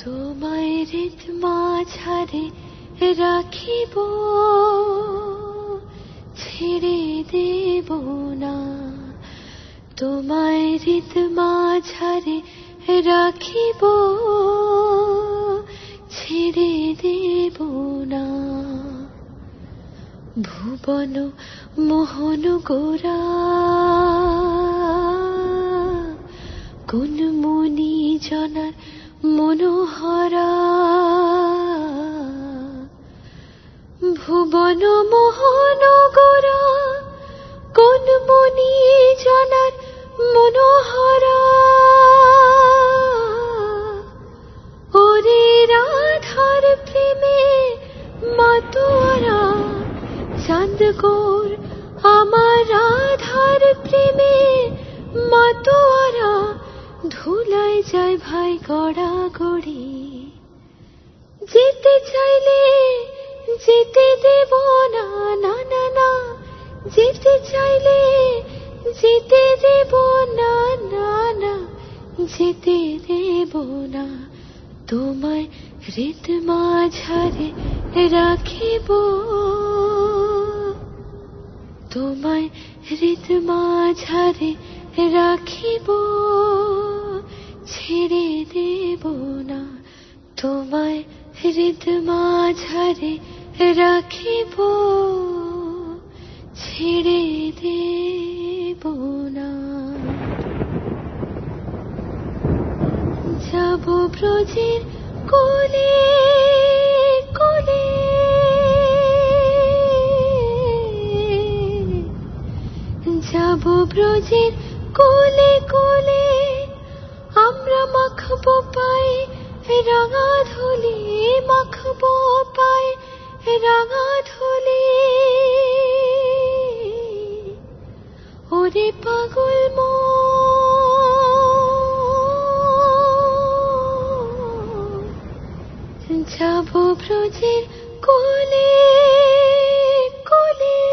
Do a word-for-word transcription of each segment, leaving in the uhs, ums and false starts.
তোমায় হৃদ মাঝারে রাখিব, ছেড়ে দেব না। তোমায় হৃদ মাঝারে রাখিব, ছেড়ে দেব না। ভুবন মোহন গোরা কোন মুনি জনার মনোহরা, ভুবন মোহন গোরা কোন মুনি জনার মনোহরা। ওরে রাধার প্রেমে মাতোয়ারা, চাঁদ গোর আমার রাধার প্রেমে মাতোয়ারা। ধুলায় যায় ভাই গড়া গড়ি, যেতে চাইলে যেতে দেব না, না না না। যেতে চাইলে যেতে দেব না, না না, যেতে দেব না। তোমায় হৃদ মাঝারে রাখিব, তোমায় হৃদ মাঝারে রাখিব, ছেড়ে দেব না। তোমায় হৃদ মাঝারে রাখিব, ছেড়ে দেব না। যাব ব্রজের কোলে কোলে, যাব ব্রজের কোলে কোলে। আমরা মাখবো পায়ে রাঙা ধুলি, মাখবো পায়ে রাঙা ধুলি। ওরে পাগল মন, যাব ব্রজের কোলে কোলে।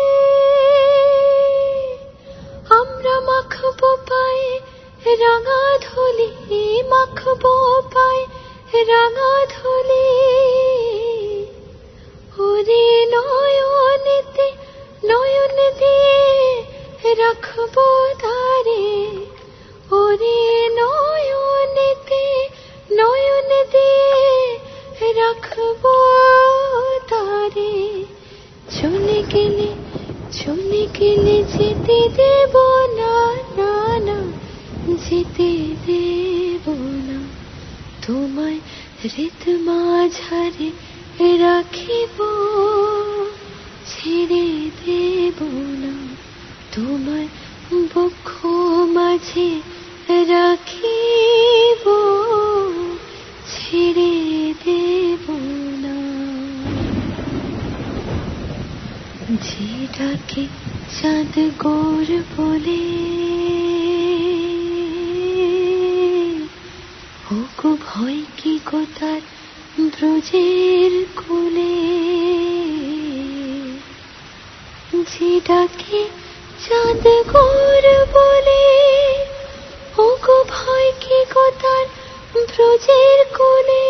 আমরা মাখবো পায়ে রাঙা ধুলি, মাখবো পায়ে রাঙা ধুলি। ওরে নয়নেতে নয়ন দিয়ে রাখবো তারে, ওরে নয়নেতে নয়ন দিয়ে রাখবো তারে। চলে গেলে চলে গেলে যেতে দেব না, না না, যেতে দেব না। তোমায় হৃদ মাঝারে রাখিব, ছেড়ে দেব না। তোমায় বক্ষ মাঝে রাখিব, ছেড়ে দেব না। যে ডাকে চাঁদ গোর বলে, ওগো ভয় কি গো তার ব্রজের কোলে। যে ডাকে চাঁদ গোর বলে, ওগো ভয় কি গো তার ব্রজের কোলে।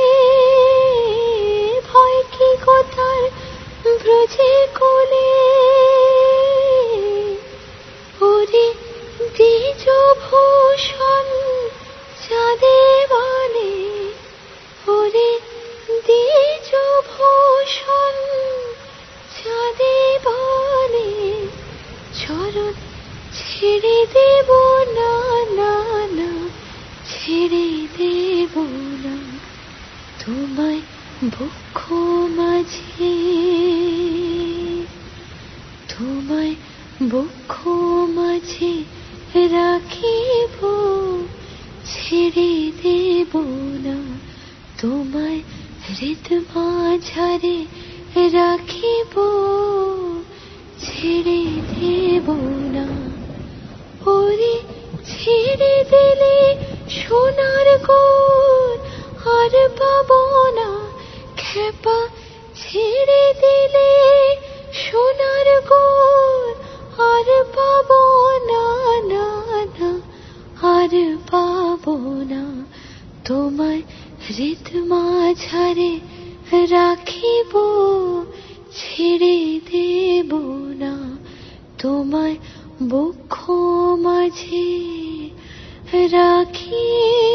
ভয় কি গো তার ব্রজের কোলে। ওরে দ্বিজ ভূষণ চাঁদে বলে, ওরে দ্বিজ ভূষণ চাঁদে বলে। চরণ ছেড়ে দেব না, না না, ছেড়ে দেব না। তোমায় বক্ষ মাঝে, তোমায় বক্ষ মাঝে রাখিব, ছেড়ে দেব না। তোমায় হৃদ মাঝারে রাখিব, ছেড়ে দেব না। ওরে ছেড়ে দিলে সোনার গোর আর পাবো না, খেপা ছেড়ে দিলে সোনার গোর আর পাবো না, না না, আর পাবো না। তোমায় হৃদ মাঝারে রাখিব, ছেড়ে দেব না তোমায় বক্ষ মাঝে রাখি